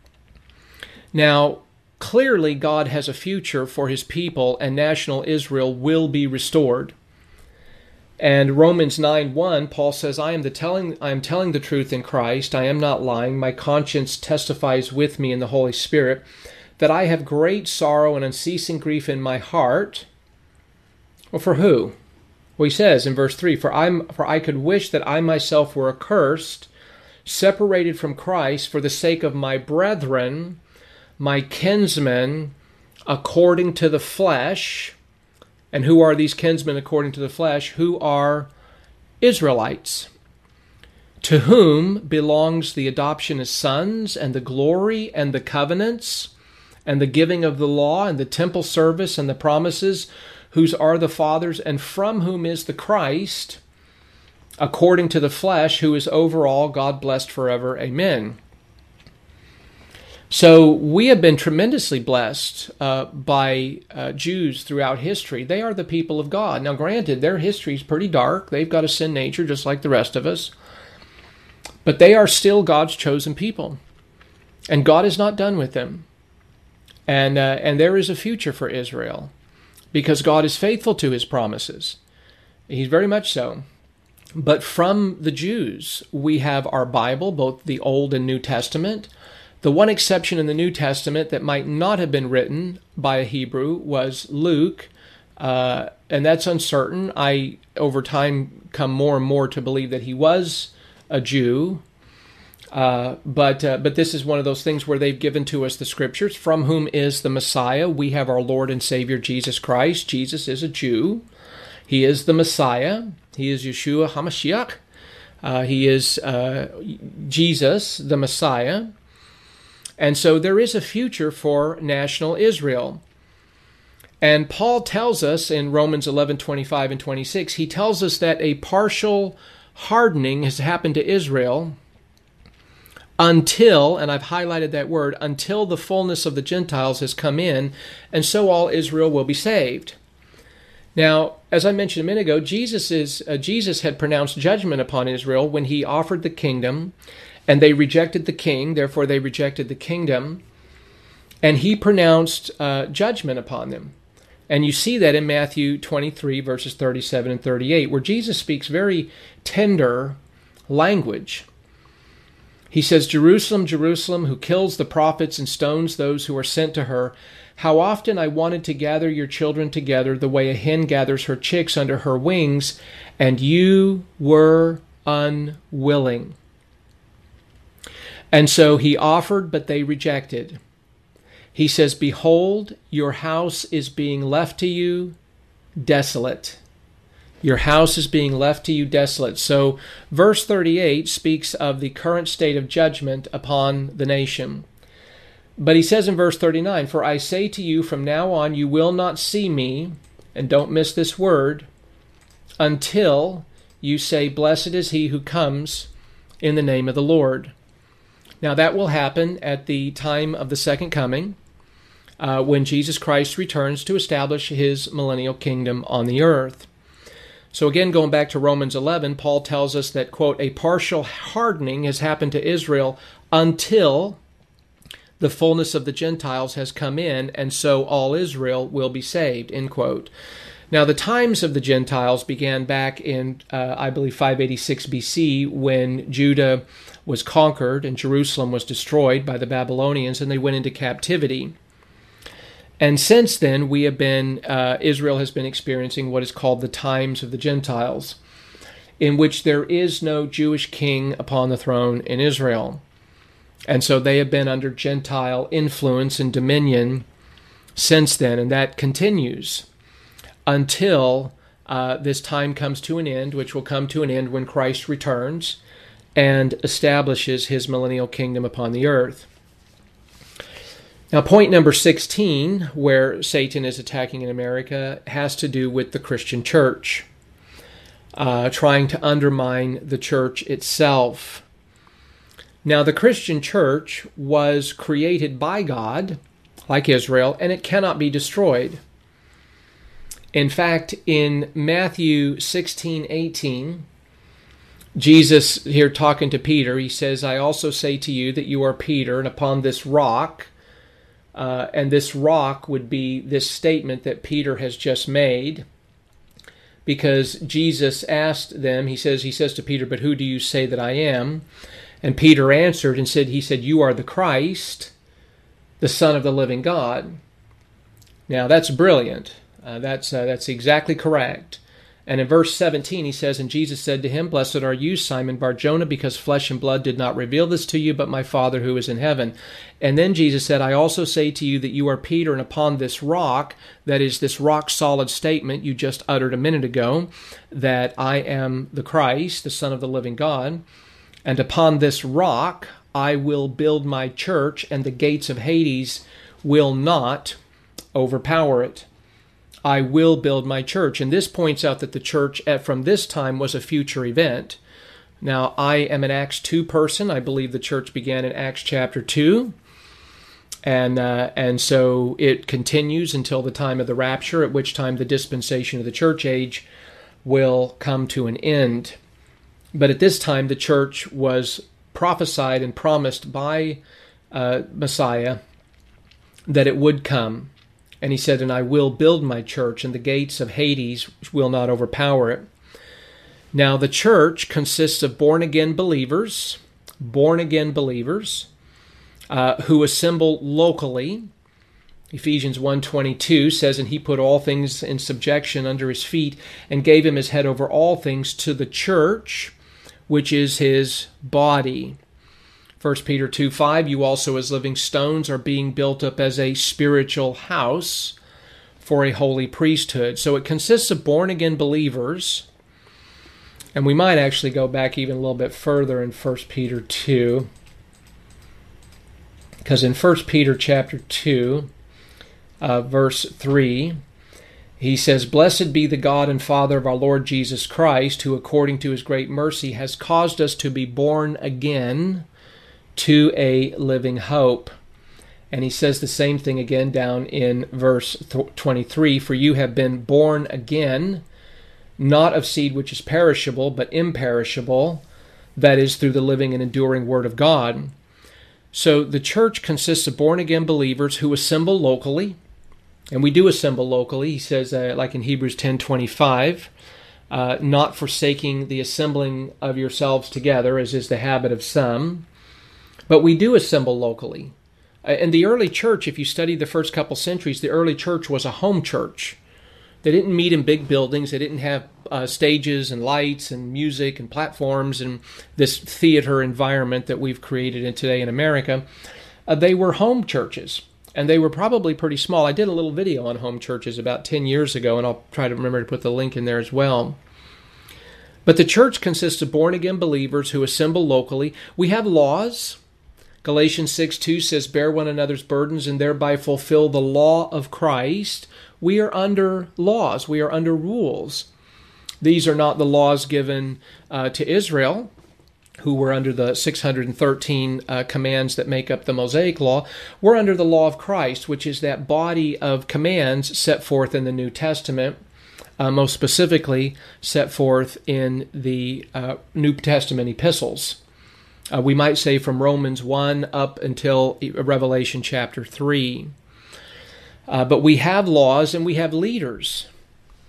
Now, clearly God has a future for his people, and national Israel will be restored. And Romans nine one, Paul says, I am the telling I am telling the truth in Christ, I am not lying, my conscience testifies with me in the Holy Spirit, that I have great sorrow and unceasing grief in my heart. Well, for who? Well, he says in verse three, for, I'm, for I could wish that I myself were accursed, separated from Christ for the sake of my brethren, my kinsmen, according to the flesh. And who are these kinsmen according to the flesh? Who are Israelites, to whom belongs the adoption as sons, and the glory, and the covenants, and the giving of the law, and the temple service, and the promises, whose are the fathers, and from whom is the Christ, according to the flesh, who is over all, God blessed forever. Amen. So we have been tremendously blessed uh, by uh, Jews throughout history. They are the people of God. Now, granted, their history is pretty dark. They've got a sin nature just like the rest of us. But they are still God's chosen people. And God is not done with them. And, uh, and there is a future for Israel because God is faithful to his promises. He's very much so. But from the Jews, we have our Bible, both the Old and New Testament. The one exception in the New Testament that might not have been written by a Hebrew was Luke, uh, and that's uncertain. I, over time, come more and more to believe that he was a Jew, uh, but uh, but this is one of those things where they've given to us the Scriptures, from whom is the Messiah. We have our Lord and Savior, Jesus Christ. Jesus is a Jew. He is the Messiah. He is Yeshua HaMashiach. Uh, he is uh, Jesus, the Messiah. And so there is a future for national Israel. And Paul tells us in Romans eleven twenty-five and twenty-six, he tells us that a partial hardening has happened to Israel until, and I've highlighted that word, until the fullness of the Gentiles has come in, and so all Israel will be saved. Now, as I mentioned a minute ago, Jesus is uh, Jesus had pronounced judgment upon Israel when he offered the kingdom. And they rejected the king, therefore they rejected the kingdom. And he pronounced uh, judgment upon them. And you see that in Matthew twenty-three, verses thirty-seven and thirty-eight, where Jesus speaks very tender language. He says, Jerusalem, Jerusalem, who kills the prophets and stones those who are sent to her, how often I wanted to gather your children together the way a hen gathers her chicks under her wings, and you were unwilling. And so he offered, but they rejected. He says, behold, your house is being left to you desolate. Your house is being left to you desolate. So verse thirty-eight speaks of the current state of judgment upon the nation. But he says in verse thirty-nine, for I say to you, from now on you will not see me, and don't miss this word, until you say, blessed is he who comes in the name of the Lord. Now that will happen at the time of the second coming, uh, when Jesus Christ returns to establish his millennial kingdom on the earth. So again, going back to Romans eleven, Paul tells us that, quote, a partial hardening has happened to Israel until the fullness of the Gentiles has come in, and so all Israel will be saved, end quote. Now, the times of the Gentiles began back in, uh, I believe, five eighty-six B C, when Judah was conquered and Jerusalem was destroyed by the Babylonians, and they went into captivity. And since then, we have been, uh, Israel has been experiencing what is called the times of the Gentiles, in which there is no Jewish king upon the throne in Israel. And so they have been under Gentile influence and dominion since then, and that continues until uh, this time comes to an end, which will come to an end when Christ returns and establishes his millennial kingdom upon the earth. Now, point number sixteen, where Satan is attacking in America, has to do with the Christian church, uh, trying to undermine the church itself. Now, the Christian church was created by God, like Israel, and it cannot be destroyed. In fact, in Matthew sixteen eighteen, Jesus, here talking to Peter, he says, I also say to you that you are Peter, and upon this rock, uh, and this rock would be this statement that Peter has just made, because Jesus asked them, he says, he says to Peter, but who do you say that I am? And Peter answered and said, he said, you are the Christ, the Son of the living God. Now, that's brilliant. Uh, that's uh, that's exactly correct. And in verse seventeen, he says, and Jesus said to him, blessed are you, Simon Bar-Jonah, because flesh and blood did not reveal this to you, but my Father who is in heaven. And then Jesus said, I also say to you that you are Peter, and upon this rock, that is this rock-solid statement you just uttered a minute ago, that I am the Christ, the Son of the living God, and upon this rock I will build my church, and the gates of Hades will not overpower it. I will build my church. And this points out that the church at, from this time was a future event. Now, I am an Acts two person. I believe the church began in Acts chapter two. And, uh, and so it continues until the time of the rapture, at which time the dispensation of the church age will come to an end. But at this time, the church was prophesied and promised by uh, Messiah that it would come. And he said, and I will build my church, and the gates of Hades will not overpower it. Now, the church consists of born-again believers, born-again believers, uh, who assemble locally. Ephesians one twenty-two says, and he put all things in subjection under his feet, and gave him his head over all things to the church, which is his body. First Peter two five, you also as living stones are being built up as a spiritual house for a holy priesthood. So it consists of born-again believers, and we might actually go back even a little bit further in First Peter two, because in First Peter chapter two, uh, verse three, he says, blessed be the God and Father of our Lord Jesus Christ, who according to his great mercy has caused us to be born again to a living hope. And he says the same thing again down in verse twenty-three, for you have been born again, not of seed which is perishable, but imperishable, that is, through the living and enduring Word of God. So the church consists of born-again believers who assemble locally, and we do assemble locally. He says, uh, like in Hebrews ten twenty-five, uh, not forsaking the assembling of yourselves together, as is the habit of some, but we do assemble locally. In the early church, if you study the first couple centuries, the early church was a home church. They didn't meet in big buildings. They didn't have uh, stages and lights and music and platforms and this theater environment that we've created in today in America. Uh, they were home churches, and they were probably pretty small. I did a little video on home churches about ten years ago, and I'll try to remember to put the link in there as well. But the church consists of born-again believers who assemble locally. We have laws. Galatians six two says, bear one another's burdens and thereby fulfill the law of Christ. We are under laws. We are under rules. These are not the laws given uh, to Israel, who were under the six hundred thirteen uh, commands that make up the Mosaic Law. We're under the law of Christ, which is that body of commands set forth in the New Testament, uh, most specifically set forth in the uh, New Testament epistles. Uh, we might say from Romans one up until Revelation chapter three. Uh, but we have laws and we have leaders.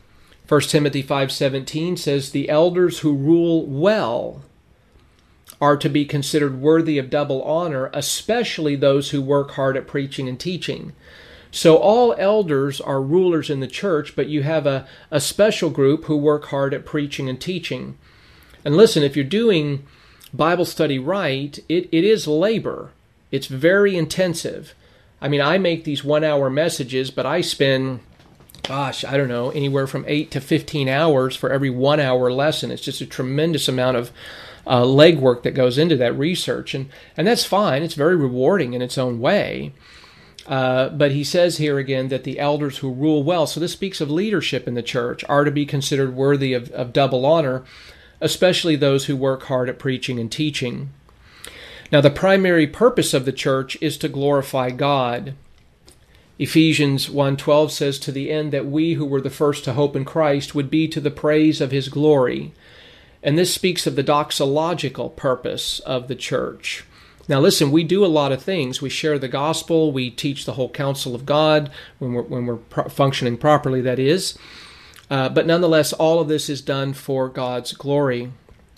First Timothy five seventeen says, "The elders who rule well are to be considered worthy of double honor, especially those who work hard at preaching and teaching." So all elders are rulers in the church, but you have a, a special group who work hard at preaching and teaching. And listen, if you're doing Bible study right, it, it is labor. It's very intensive. I mean, I make these one-hour messages, but I spend, gosh, I don't know, anywhere from eight to fifteen hours for every one-hour lesson. It's just a tremendous amount of uh, legwork that goes into that research. And, and that's fine. It's very rewarding in its own way. Uh, but he says here again that the elders who rule well, so this speaks of leadership in the church, are to be considered worthy of, of double honor, especially those who work hard at preaching and teaching. Now, the primary purpose of the church is to glorify God. Ephesians one twelve says, "To the end that we who were the first to hope in Christ would be to the praise of his glory." And this speaks of the doxological purpose of the church. Now listen, we do a lot of things. We share the gospel. We teach the whole counsel of God when we're, when we're pro- functioning properly, that is. Uh, but nonetheless, all of this is done for God's glory.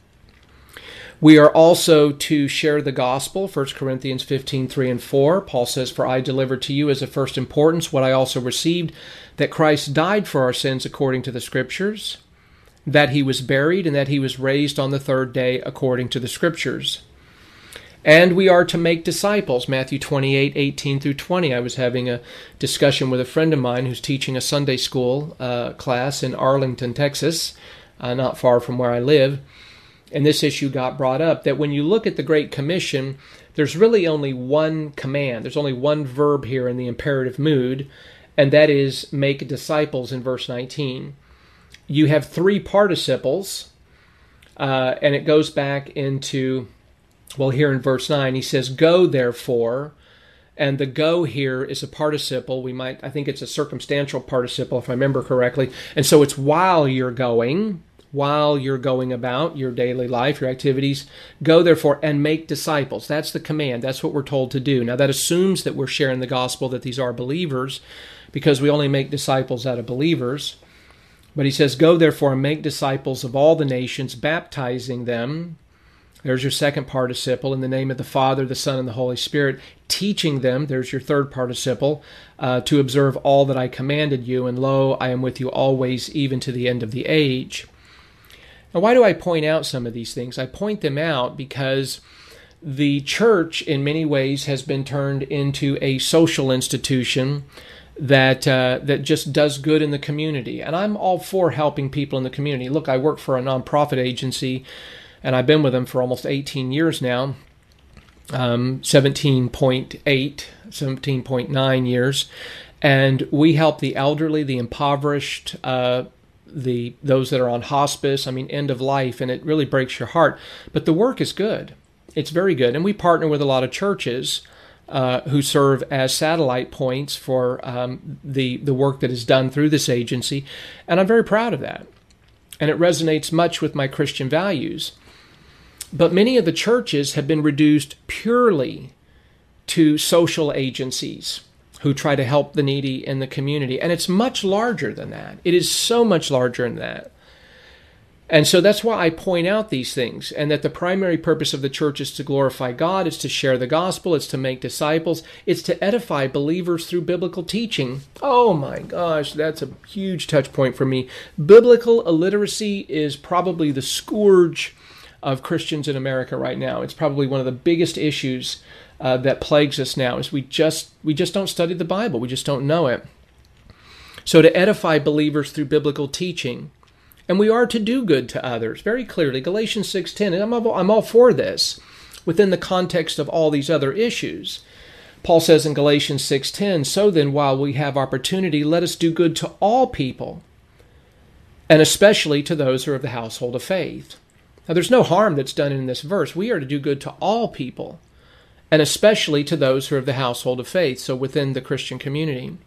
We are also to share the gospel. First Corinthians fifteen, three and four. Paul says, "For I delivered to you as of first importance what I also received, that Christ died for our sins according to the Scriptures, that he was buried, and that he was raised on the third day according to the Scriptures. And we are to make disciples." Matthew twenty-eight, eighteen through twenty. I was having a discussion with a friend of mine who's teaching a Sunday school uh, class in Arlington, Texas, uh, not far from where I live. And this issue got brought up, that when you look at the Great Commission, there's really only one command. There's only one verb here in the imperative mood, and that is make disciples in verse nineteen. You have three participles, uh, and it goes back into... Well, here in verse nine, he says, "Go therefore," and the "go" here is a participle. We might, I think it's a circumstantial participle, if I remember correctly. And so it's while you're going, while you're going about your daily life, your activities. "Go therefore and make disciples." That's the command. That's what we're told to do. Now, that assumes that we're sharing the gospel, that these are believers, because we only make disciples out of believers. But he says, "Go therefore and make disciples of all the nations, baptizing them." There's your second participle, "in the name of the Father, the Son, and the Holy Spirit, teaching them," there's your third participle, uh, "to observe all that I commanded you, and lo, I am with you always, even to the end of the age." Now, why do I point out some of these things? I point them out because the church, in many ways, has been turned into a social institution that uh, that just does good in the community. And I'm all for helping people in the community. Look, I work for a nonprofit agency, and I've been with them for almost eighteen years now, um, seventeen point eight, seventeen point nine years. And we help the elderly, the impoverished, uh, the those that are on hospice, I mean, end of life, and it really breaks your heart. But the work is good. It's very good. And we partner with a lot of churches uh, who serve as satellite points for um, the, the work that is done through this agency. And I'm very proud of that. And it resonates much with my Christian values. But many of the churches have been reduced purely to social agencies who try to help the needy in the community. And it's much larger than that. It is so much larger than that. And so that's why I point out these things, and that the primary purpose of the church is to glorify God, it's to share the gospel, it's to make disciples, it's to edify believers through biblical teaching. Oh my gosh, that's a huge touch point for me. Biblical illiteracy is probably the scourge of Christians in America right now. It's probably one of the biggest issues uh, that plagues us now, is we just we just don't study the Bible. We just don't know it. So to edify believers through biblical teaching, and we are to do good to others, very clearly. Galatians six ten, and I'm all, I'm all for this, within the context of all these other issues. Paul says in Galatians six ten, "So then, while we have opportunity, let us do good to all people, and especially to those who are of the household of faith." Now, there's no harm that's done in this verse. We are to do good to all people, and especially to those who are of the household of faith, so within the Christian community.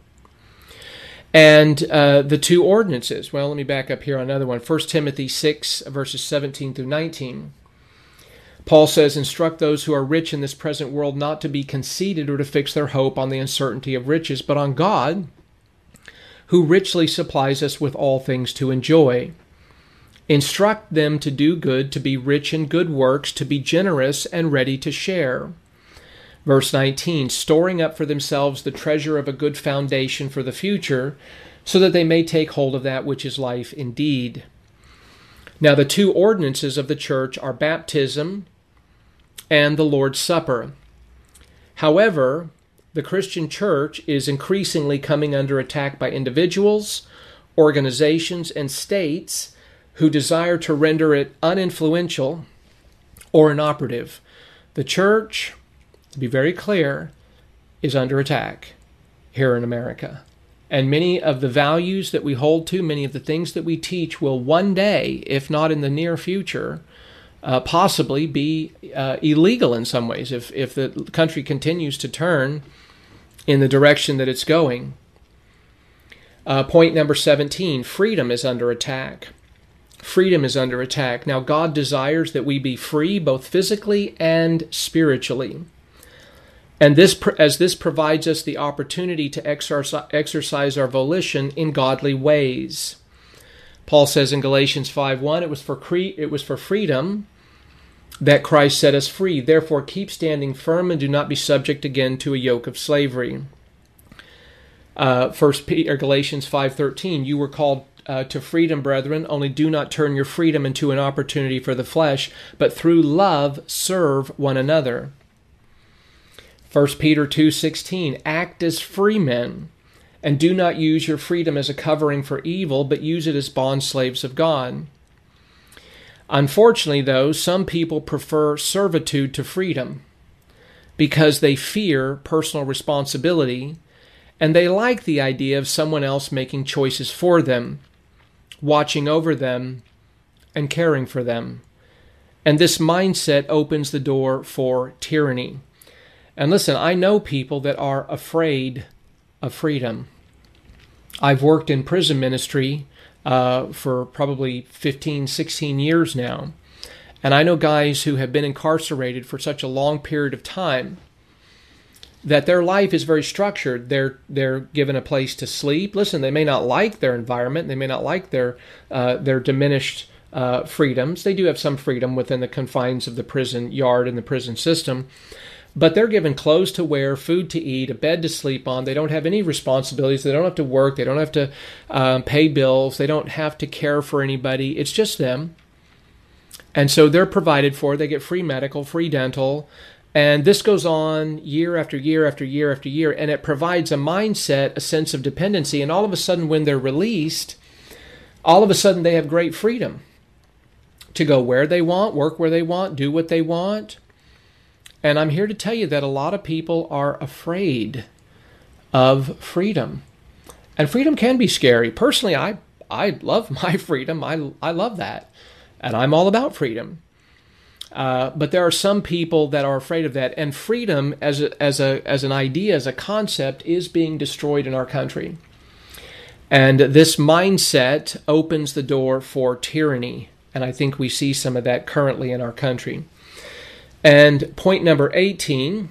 And uh, the two ordinances. Well, let me back up here on another one. First Timothy six, verses seventeen through nineteen. Paul says, "Instruct those who are rich in this present world not to be conceited or to fix their hope on the uncertainty of riches, but on God, who richly supplies us with all things to enjoy. Instruct them to do good, to be rich in good works, to be generous and ready to share. Verse nineteen, storing up for themselves the treasure of a good foundation for the future, so that they may take hold of that which is life indeed. Now the two ordinances of the church are baptism and the Lord's Supper. However, the Christian church is increasingly coming under attack by individuals, organizations, and states who desire to render it uninfluential or inoperative. The church, to be very clear, is under attack here in America. And many of the values that we hold to, many of the things that we teach will one day, if not in the near future, uh, possibly be uh, illegal in some ways if, if the country continues to turn in the direction that it's going. Uh, point number seventeen, freedom is under attack. Freedom is under attack. Now, God desires that we be free both physically and spiritually. And this, as this provides us the opportunity to exercise our volition in godly ways. Paul says in Galatians five one, it was for cre- it was for freedom that Christ set us free. Therefore, keep standing firm and do not be subject again to a yoke of slavery. Uh, First Peter, Galatians five thirteen, you were called Uh, to freedom, brethren, only do not turn your freedom into an opportunity for the flesh, but through love serve one another. First Peter two sixteen, act as free men, and do not use your freedom as a covering for evil, but use it as bondslaves of God. Unfortunately, though, some people prefer servitude to freedom because they fear personal responsibility, and they like the idea of someone else making choices for them, watching over them, and caring for them. And this mindset opens the door for tyranny. And listen, I know people that are afraid of freedom. I've worked in prison ministry uh, for probably fifteen, sixteen years now. And I know guys who have been incarcerated for such a long period of time that their life is very structured. They're they're given a place to sleep. Listen, they may not like their environment. They may not like their uh, their diminished uh, freedoms. They do have some freedom within the confines of the prison yard and the prison system. But they're given clothes to wear, food to eat, a bed to sleep on. They don't have any responsibilities. They don't have to work. They don't have to um, pay bills. They don't have to care for anybody. It's just them. And so they're provided for. They get free medical, free dental. And this goes on year after year after year after year, and it provides a mindset, a sense of dependency, and all of a sudden when they're released, all of a sudden they have great freedom to go where they want, work where they want, do what they want. And I'm here to tell you that a lot of people are afraid of freedom. And freedom can be scary. Personally, I I love my freedom. I, I love that. And I'm all about freedom. Uh, but there are some people that are afraid of that, and freedom as a, as a as an idea, as a concept, is being destroyed in our country. And this mindset opens the door for tyranny, and I think we see some of that currently in our country. And point number eighteen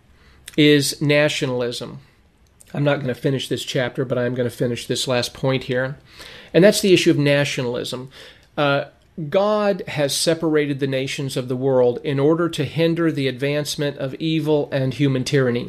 is nationalism. I'm not going to finish this chapter, but I'm going to finish this last point here, and that's the issue of nationalism. Uh, God has separated the nations of the world in order to hinder the advancement of evil and human tyranny.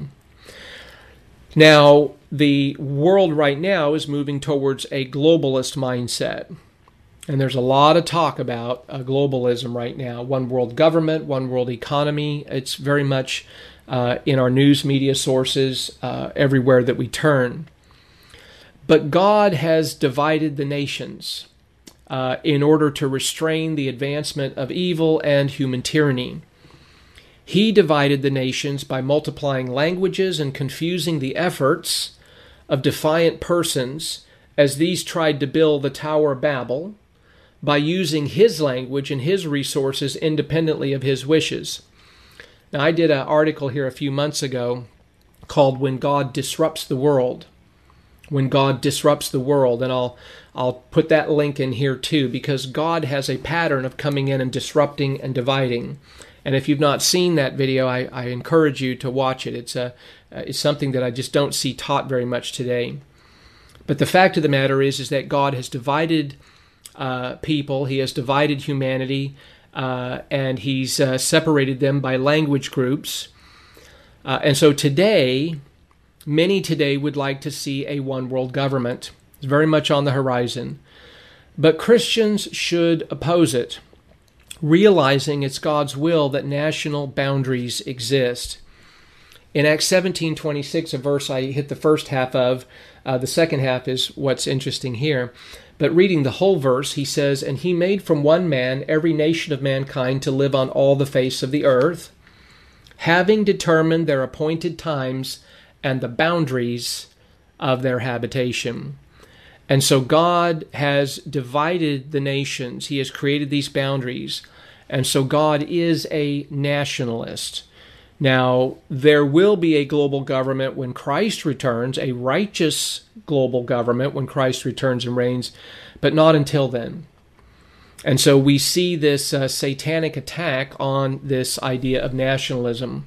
Now, the world right now is moving towards a globalist mindset. And there's a lot of talk about uh, globalism right now. One world government, one world economy. It's very much uh, in our news media sources uh, everywhere that we turn. But God has divided the nations Uh, in order to restrain the advancement of evil and human tyranny. He divided the nations by multiplying languages and confusing the efforts of defiant persons as these tried to build the Tower of Babel by using his language and his resources independently of his wishes. Now, I did an article here a few months ago called When God Disrupts the World. When God Disrupts the World, and I'll I'll put that link in here too, because God has a pattern of coming in and disrupting and dividing. And if you've not seen that video, I, I encourage you to watch it. It's a it's something that I just don't see taught very much today. But the fact of the matter is, is that God has divided uh, people. He has divided humanity, uh, and he's uh, separated them by language groups. Uh, and so today, many today would like to see a one-world government. It's very much on the horizon. But Christians should oppose it, realizing it's God's will that national boundaries exist. In Acts seventeen twenty-six, a verse I hit the first half of, uh, the second half is what's interesting here. But reading the whole verse, he says, "And he made from one man every nation of mankind to live on all the face of the earth, having determined their appointed times and the boundaries of their habitation." And so God has divided the nations. He has created these boundaries. And so God is a nationalist. Now, there will be a global government when Christ returns, a righteous global government when Christ returns and reigns, but not until then. And so we see this uh, satanic attack on this idea of nationalism.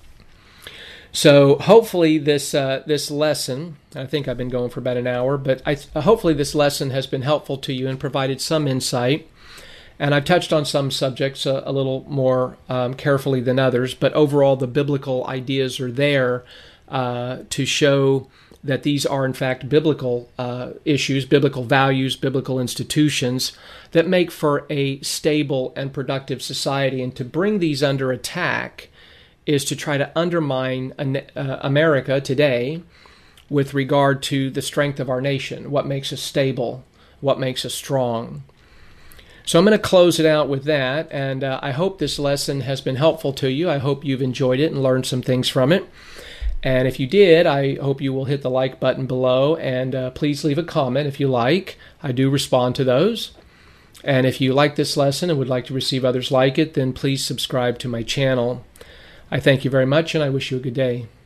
So hopefully this uh, this lesson, I think I've been going for about an hour, but I, hopefully this lesson has been helpful to you and provided some insight. And I've touched on some subjects a, a little more um, carefully than others, but overall the biblical ideas are there uh, to show that these are in fact biblical uh, issues, biblical values, biblical institutions that make for a stable and productive society. And to bring these under attack is to try to undermine uh, America today with regard to the strength of our nation, what makes us stable, what makes us strong. So I'm going to close it out with that, and uh, I hope this lesson has been helpful to you. I hope you've enjoyed it and learned some things from it. And if you did, I hope you will hit the like button below, and uh, please leave a comment if you like. I do respond to those. And if you like this lesson and would like to receive others like it, then please subscribe to my channel. I thank you very much, and I wish you a good day.